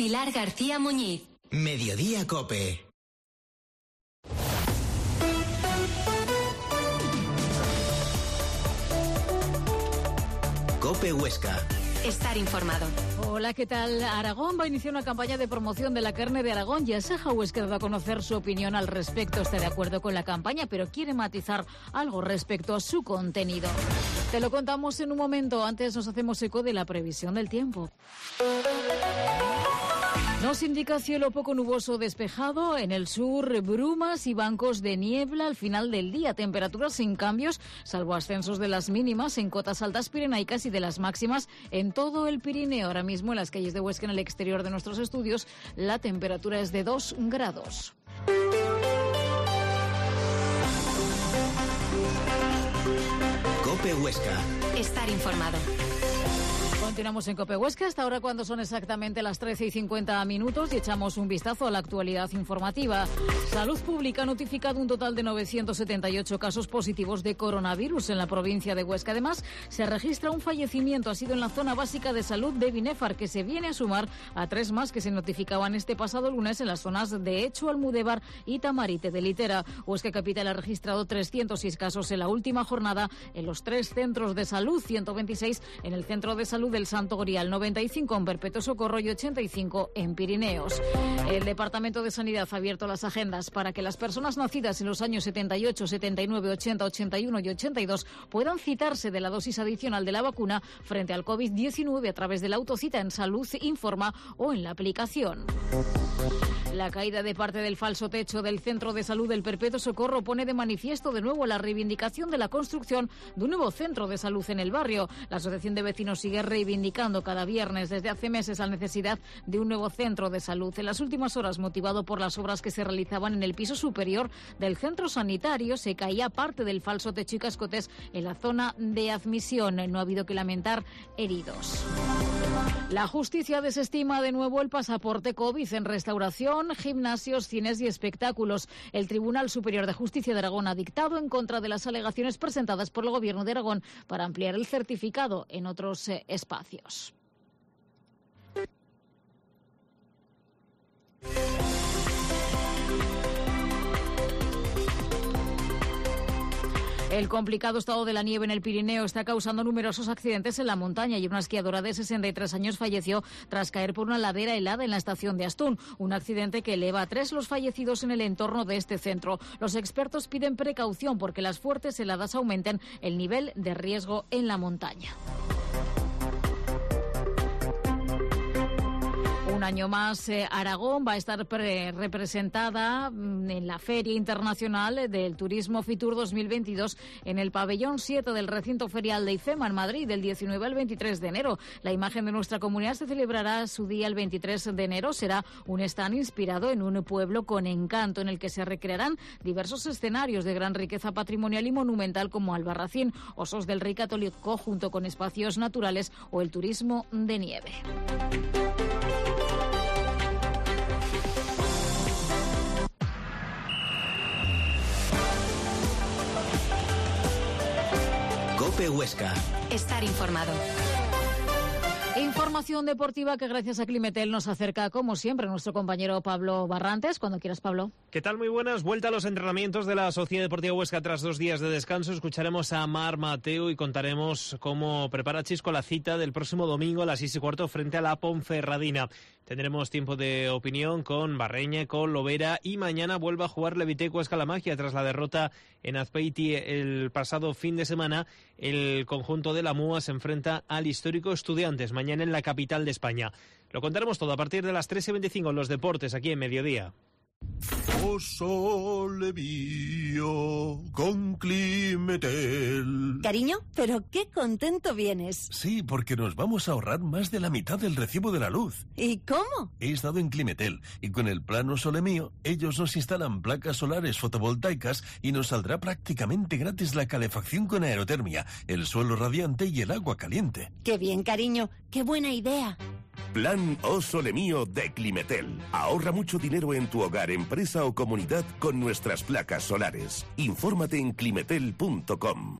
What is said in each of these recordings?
Pilar García Muñiz. Mediodía COPE. COPE Huesca. Estar informado. Hola, ¿qué tal? Aragón va a iniciar una campaña de promoción de la carne de Aragón y Asaja Huesca va a conocer su opinión al respecto. Está de acuerdo con la campaña, pero quiere matizar algo respecto a su contenido. Te lo contamos en un momento. Antes nos hacemos eco de la previsión del tiempo. Nos indica cielo poco nuboso despejado, en el sur brumas y bancos de niebla al final del día, temperaturas sin cambios, salvo ascensos de las mínimas en cotas altas pirenaicas y de las máximas en todo el Pirineo. Ahora mismo en las calles de Huesca, en el exterior de nuestros estudios, la temperatura es de 2 grados. COPE Huesca. Estar informado. Continuamos en COPE Huesca, hasta ahora cuando son exactamente las 13:50 y echamos un vistazo a la actualidad informativa. Salud Pública ha notificado un total de 978 casos positivos de coronavirus en la provincia de Huesca. Además, se registra un fallecimiento, ha sido en la zona básica de salud de Binéfar, que se viene a sumar a 3 más que se notificaban este pasado lunes en las zonas de Echu, Almudévar y Tamarite de Litera. Huesca Capital ha registrado 306 casos en la última jornada en los 3 centros de salud, 126 en el centro de salud del Santo Grial, 95 en Perpetuo Socorro y 85 en Pirineos. El Departamento de Sanidad ha abierto las agendas para que las personas nacidas en los años 78, 79, 80, 81 y 82 puedan citarse de la dosis adicional de la vacuna frente al COVID-19 a través de la autocita en Salud Informa o en la aplicación. La caída de parte del falso techo del Centro de Salud del Perpetuo Socorro pone de manifiesto de nuevo la reivindicación de la construcción de un nuevo centro de salud en el barrio. La Asociación de Vecinos sigue reivindicando cada viernes desde hace meses la necesidad de un nuevo centro de salud. En las últimas horas, motivado por las obras que se realizaban en el piso superior del centro sanitario, se caía parte del falso techo y cascotes en la zona de admisión. No ha habido que lamentar heridos. La justicia desestima de nuevo el pasaporte COVID en restauración, gimnasios, cines y espectáculos. El Tribunal Superior de Justicia de Aragón ha dictado en contra de las alegaciones presentadas por el Gobierno de Aragón para ampliar el certificado en otros espacios. El complicado estado de la nieve en el Pirineo está causando numerosos accidentes en la montaña y una esquiadora de 63 años falleció tras caer por una ladera helada en la estación de Astún. Un accidente que eleva a 3 los fallecidos en el entorno de este centro. Los expertos piden precaución porque las fuertes heladas aumenten el nivel de riesgo en la montaña. Un año más, Aragón va a estar representada en la Feria Internacional del Turismo Fitur 2022 en el pabellón 7 del recinto ferial de IFEMA en Madrid del 19 al 23 de enero. La imagen de nuestra comunidad se celebrará su día el 23 de enero. Será un stand inspirado en un pueblo con encanto en el que se recrearán diversos escenarios de gran riqueza patrimonial y monumental como Albarracín, Osos del Rey Católico junto con espacios naturales o el turismo de nieve. COPE Huesca. Estar informado. Información deportiva que gracias a Climetel nos acerca, como siempre, nuestro compañero Pablo Barrantes. Cuando quieras, Pablo. ¿Qué tal? Muy buenas. Vuelta a los entrenamientos de la Sociedad Deportiva Huesca tras 2 días de descanso. Escucharemos a Mar Mateo y contaremos cómo prepara Chisco la cita del próximo domingo a las 6:15 frente a la Ponferradina. Tendremos tiempo de opinión con Barreña, con Lovera y mañana vuelve a jugar Leviteco Escalamagia tras la derrota en Azpeiti el pasado fin de semana. El conjunto de la MUA se enfrenta al histórico Estudiantes mañana en la capital de España. Lo contaremos todo a partir de las 13:25 en los deportes aquí en Mediodía. Oh sole mío, con Climetel. Cariño, pero qué contento vienes. Sí, porque nos vamos a ahorrar más de la mitad del recibo de la luz. ¿Y cómo? He estado en Climetel y con el plan Oh Sole Mío, ellos nos instalan placas solares fotovoltaicas y nos saldrá prácticamente gratis la calefacción con aerotermia, el suelo radiante y el agua caliente. Qué bien, cariño, qué buena idea. Plan Oh Sole Mío de Climetel. Ahorra mucho dinero en tu hogar, empresa o comunidad con nuestras placas solares. Infórmate en climetel.com.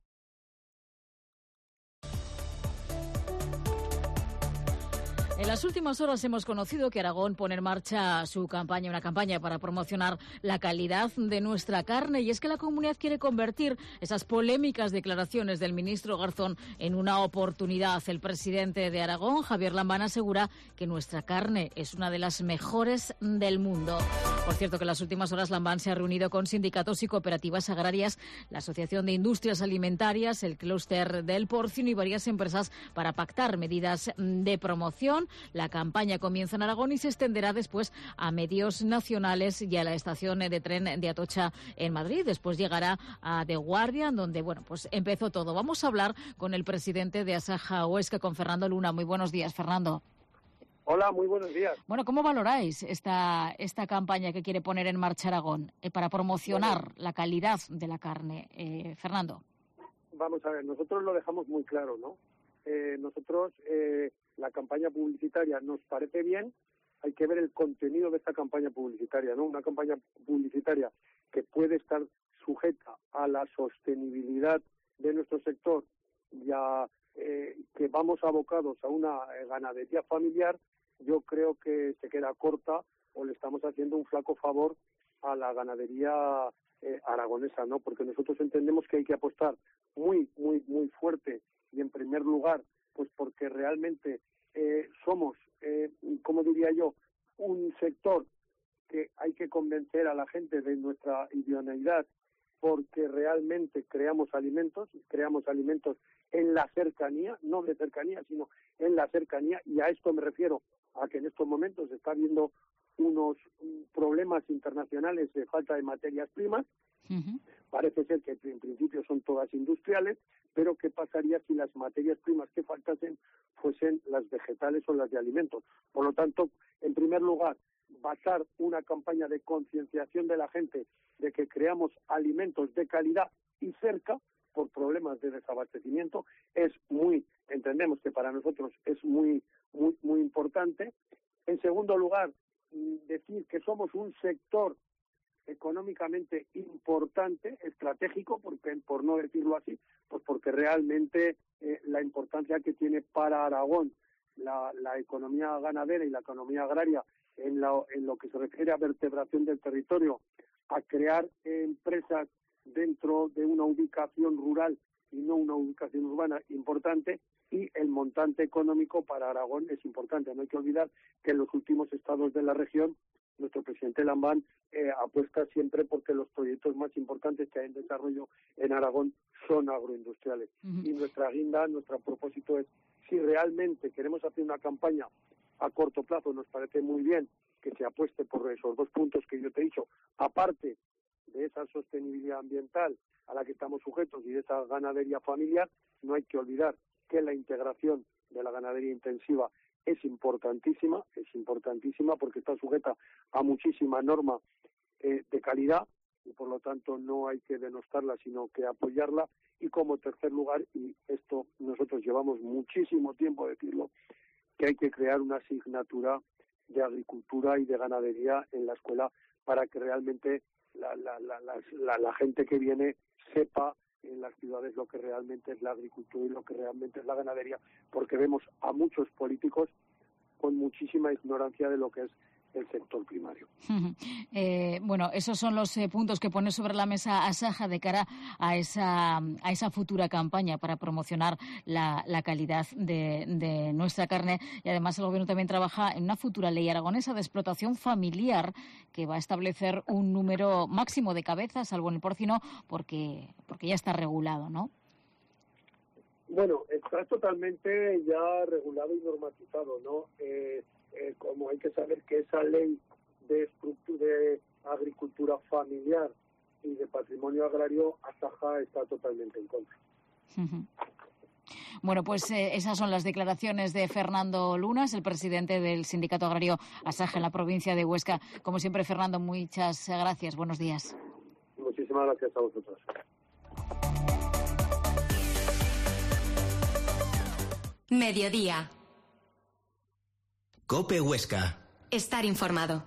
En las últimas horas hemos conocido que Aragón pone en marcha una campaña para promocionar la calidad de nuestra carne, y es que la comunidad quiere convertir esas polémicas declaraciones del ministro Garzón en una oportunidad. El presidente de Aragón, Javier Lambán, asegura que nuestra carne es una de las mejores del mundo. Por cierto, que en las últimas horas Lambán se ha reunido con sindicatos y cooperativas agrarias, la Asociación de Industrias Alimentarias, el Clúster del Porcino y varias empresas para pactar medidas de promoción. La campaña comienza en Aragón y se extenderá después a medios nacionales y a la estación de tren de Atocha en Madrid. Después llegará a The Guardian, donde pues empezó todo. Vamos a hablar con el presidente de Asaja Huesca, con Fernando Luna. Muy buenos días, Fernando. Hola, muy buenos días. Bueno, ¿cómo valoráis esta campaña que quiere poner en marcha Aragón para promocionar la calidad de la carne? Fernando. Vamos a ver, nosotros lo dejamos muy claro, ¿no? La campaña publicitaria nos parece bien, hay que ver el contenido de esta campaña publicitaria, ¿no? Una campaña publicitaria que puede estar sujeta a la sostenibilidad de nuestro sector y a que vamos abocados a una ganadería familiar. Yo creo que se queda corta o le estamos haciendo un flaco favor a la ganadería aragonesa, ¿no? Porque nosotros entendemos que hay que apostar muy, muy, muy fuerte y en primer lugar, pues porque realmente somos, como diría yo, un sector que hay que convencer a la gente de nuestra idoneidad, porque realmente creamos alimentos en la cercanía, no de cercanía, sino en la cercanía, y a esto me refiero a que en estos momentos se está viendo unos problemas internacionales de falta de materias primas. Uh-huh. Parece ser que en principio son todas industriales, pero ¿qué pasaría si las materias primas que faltasen fuesen las vegetales o las de alimentos? Por lo tanto, en primer lugar, basar una campaña de concienciación de la gente de que creamos alimentos de calidad y cerca por problemas de desabastecimiento entendemos que para nosotros es muy, muy, muy importante. En segundo lugar, decir que somos un sector económicamente importante, estratégico, por no decirlo así, pues porque realmente la importancia que tiene para Aragón la economía ganadera y la economía agraria en lo que se refiere a vertebración del territorio, a crear empresas dentro de una ubicación rural y no una ubicación urbana importante, y el montante económico para Aragón es importante. No hay que olvidar que en los últimos estados de la región nuestro presidente Lambán apuesta siempre porque los proyectos más importantes que hay en desarrollo en Aragón son agroindustriales. Uh-huh. Y nuestra guinda, nuestro propósito es, si realmente queremos hacer una campaña a corto plazo, nos parece muy bien que se apueste por esos dos puntos que yo te he dicho, aparte de esa sostenibilidad ambiental a la que estamos sujetos y de esa ganadería familiar. No hay que olvidar que la integración de la ganadería intensiva es importantísima porque está sujeta a muchísima norma de calidad y por lo tanto no hay que denostarla sino que apoyarla. Y como tercer lugar, y esto nosotros llevamos muchísimo tiempo decirlo, que hay que crear una asignatura de agricultura y de ganadería en la escuela para que realmente la gente que viene sepa en las ciudades lo que realmente es la agricultura y lo que realmente es la ganadería, porque vemos a muchos políticos con muchísima ignorancia de lo que es el sector primario. Bueno, esos son los puntos que pone sobre la mesa Asaja de cara a esa futura campaña para promocionar la calidad de nuestra carne. Y además el Gobierno también trabaja en una futura ley aragonesa de explotación familiar que va a establecer un número máximo de cabezas, salvo en el porcino, porque ya está regulado, ¿no? Bueno, está totalmente ya regulado y normatizado, ¿no? Como hay que saber que esa ley de agricultura familiar y de patrimonio agrario, Asaja está totalmente en contra. Uh-huh. Bueno, pues esas son las declaraciones de Fernando Lunas, el presidente del Sindicato Agrario Asaja en la provincia de Huesca. Como siempre, Fernando, muchas gracias. Buenos días. Muchísimas gracias a vosotros. Mediodía. COPE Huesca. Estar informado.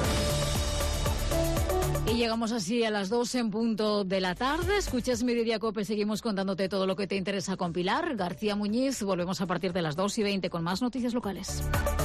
Y llegamos así a las 2 en punto de la tarde. Escuchas Mediodía COPE, seguimos contándote todo lo que te interesa con Pilar García Muñiz. Volvemos a partir de las 2:20 con más noticias locales.